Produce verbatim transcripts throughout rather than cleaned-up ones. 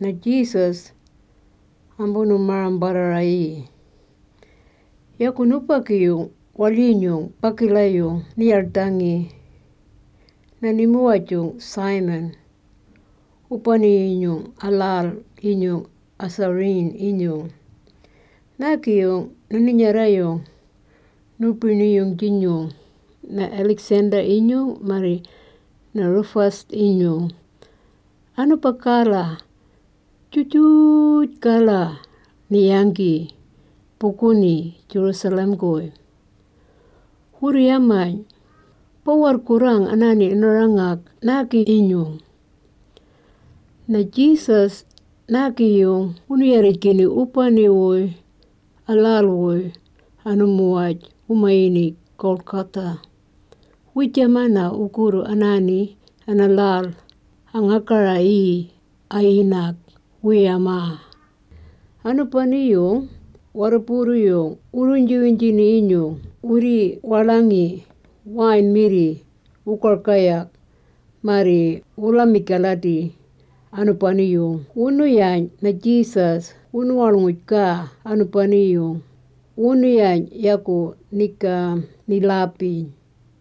na Jesus ambunu marambararai. Yakunupakiyong walinyong pakilayong niyartangi na nimuachong Simon upani inyong alal inyong asarin inyong nakiyong naninyarayong nupiniyong jinyong na Alexander inyong mari na Rufus inyong ano pakala cucut kala niyanggi pukuni Jerusalem koy huriamay pawar kurang anani narangak naki inyong na Jesus naki yung uniyari kini upani woy alal woy anumuaj umaini Kolkata wijamana ukuru anani analal angakarai ainak wiyama ano pani yung warapuru yung urunjiwinjini inyong uri walangi wine miri ukar kayak mari ulamikalati anu pani yung unu yan na Jesus unu walungut ka anu pani yung unu yan yaku nika nilapi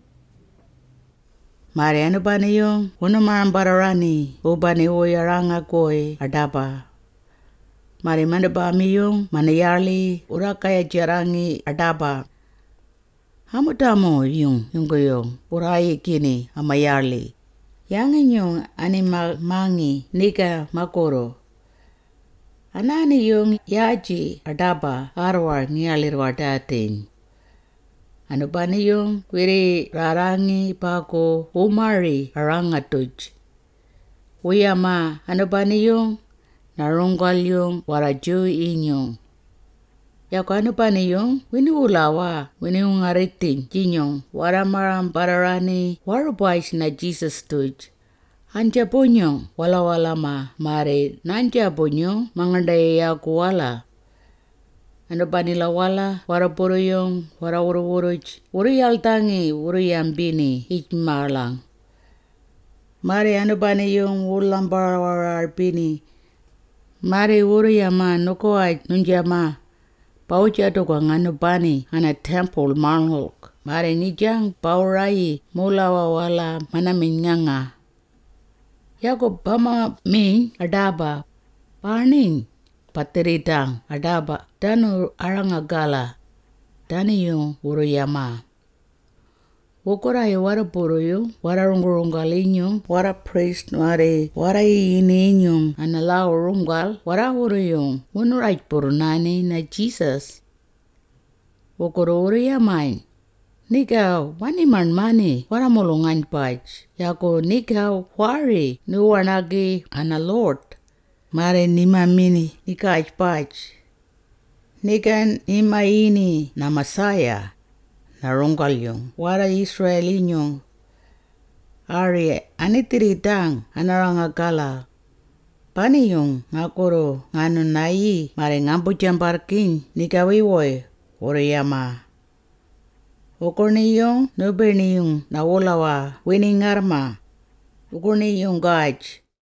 mari anu pani yung unu marambararani ubani uyaranga koi adapa mari mandabami yung manayarli urakaya jarangi adapa hamutamo yung yung goyong urai kini amayarli yang yung ani mangi nika makoro anani yung yaji adaba arwar nialirwa dating anu bani yung kwiri rarangi pako umari arangatuj uyama anu bani yung narunggal yung waraju inyong yaku anu bani yung wini ulawa wini ungariting jinyong waramaram bararani warubais na Jesus tuj anja punyong wala wala ma mare nanja punyong mangandai yaku wala anu bani la wala warapuru yung warawuru-wuruj uri yaltangi uri yambini ijmalang mare anu bani yung ulam barawarbini mare uri yama nukoaj nunjama pauja to kwa nganu bani ana temple marlok mare nijang paurai mulawa wala mana minyanga yako bama min adaba paning pateritang adaba danu arangagala dani yung uruyama Wokora yo wara puro yo, wara rungurungal inyong, wara priest mare, wara ini inyong, analao rungal, wara uro yung, unurait puro nani na Jesus. Wokoro uro yamain, nikaw, wani man mani, wara mulungan pach, yako nikaw, wari, nuwanagi, ana Lord, mare nima mini, nikaj pach, nikan nima ini na Masaya. Narunggal yung wara Israel inyong ari anitiritang anarangagala pani yung ngakuro ngano nai mare ngampu jamparkin nikawiwoy oriyama ukurni yung nuberni yung nawulawa winingarma ukurni yung gaj